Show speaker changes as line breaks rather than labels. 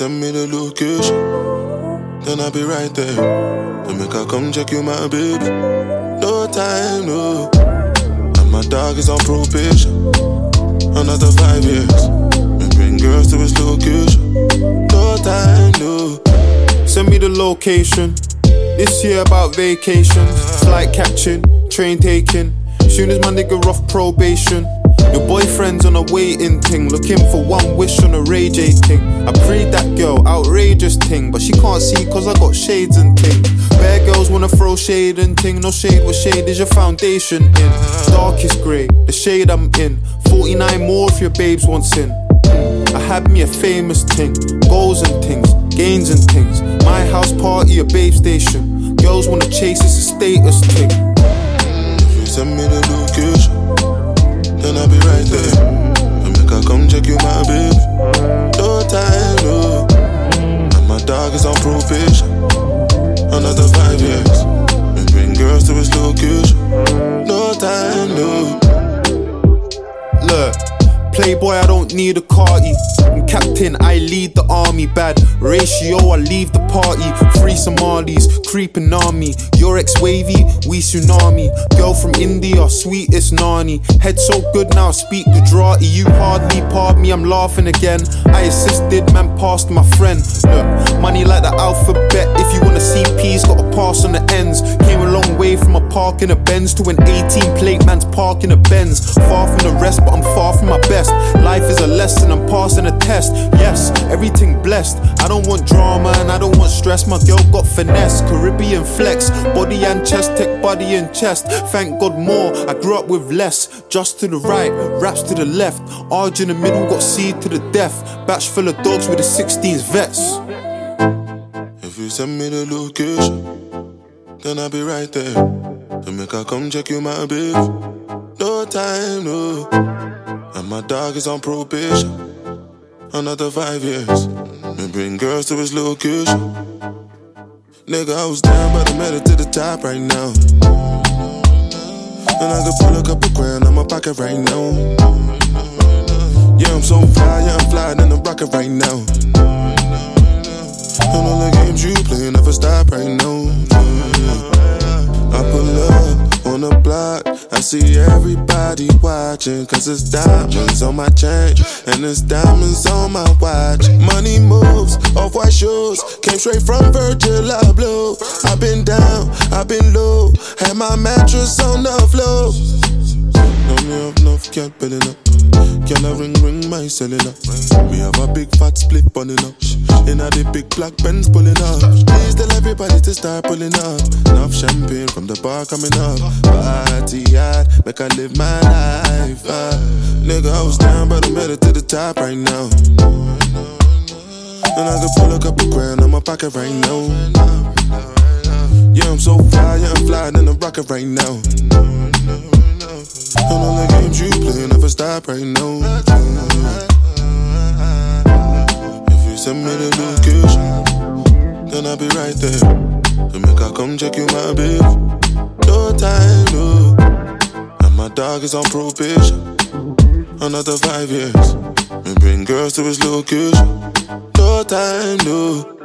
send me the location, then I'll be right there. To make her come check you, my baby. No time, no. And my dog is on probation. Another 5 years. We bring girls to his location. No time, no.
Send me the location. This year about vacations. Flight catching, train taking. Soon as my nigga off probation. Your boyfriend's on a waiting thing, looking for one wish on a Ray J thing. I prayed that girl, outrageous thing, but she can't see cause I got shades and ting. Bare girls wanna throw shade and ting. No shade, what shade is your foundation in? Darkest grey, the shade I'm in. 49 more if your babes wants in. I had me a famous ting, goals and things, gains and things. My house party, a babe station. Girls wanna chase, it's a status thing.
If you send me the location, then I'll be right there. And make her come check you, my baby. No time, no. And my dog is on probation. Another 5 years. We bring girls to his location. No time, no.
Look, playboy, I don't need a carty. I'm captain, I lead the army. Bad ratio, I leave the party. 3 Somalis, creeping army. Your ex-wavy, we tsunami. Girl from India, sweetest nani. Head so good now, I speak Gujarati. You hardly pardon me, I'm laughing again. I assisted, man passed my friend. Look, money like the alphabet. If you wanna see P's, gotta pass on the ends. Came a long way from a park in a Benz to an 18 plate man's park in a Benz. Far from the rest, but I'm far from my best. Life is a lesson, I'm passing a test. Yes, everything blessed. I don't want drama and I don't want stress. My girl got finesse, Caribbean flex. Body and chest, tech body and chest. Thank God more, I grew up with less. Just to the right, raps to the left. Arj in the middle, got C to the death. Batch full of dogs with the 16s vets.
If you send me the location, then I'll be right there. To make her come check you, my baby. No time, no. And my dog is on probation. Another 5 years. We bring girls to his location. Nigga, I was down, but I made it to the top right now. And I could pull a couple grand on my pocket right now. Yeah, I'm so fly, yeah, I'm flying in the rocket right now. And all the games you play never stop right now. I pull up on the block, I see everybody watching. Cause it's diamonds on my chain and it's diamonds on my watch. Money moves, off-white shoes, came straight from Virgil Abloh. I've been down, I've been low, had my mattress on the floor. Know me up enough, can't building up. Can I ring my cellular? Me have a big fat split bunning up. Inna the big black Benz pulling up. Please tell everybody to start pulling up. Enough champagne from the bar coming up. Party hard, make I live my life. Nigga, I was down, but I made it to the top right now. And I could pull a couple grand on my pocket right now. Yeah, I'm so fly, yeah, I'm flying in the rocket right now. And all the games you play never stop right now. If you send me the location, then I'll be right there. To make her come check you, my baby. No time, no. And my dog is on probation. Another 5 years. We bring girls to his location. No time, no.